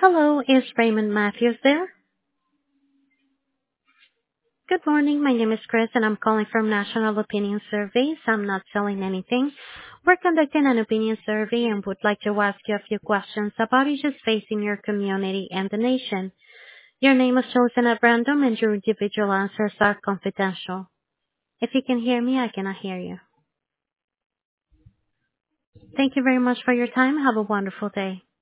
Hello, is Raymond Matthews there? Good morning. My name is Chris, and I'm calling from National Opinion Surveys. I'm not selling anything. We're conducting an opinion survey and would like to ask you a few questions about issues facing your community and the nation. Your name is chosen at random, and your individual answers are confidential. If you can hear me, I cannot hear you. Thank you very much for your time. Have a wonderful day.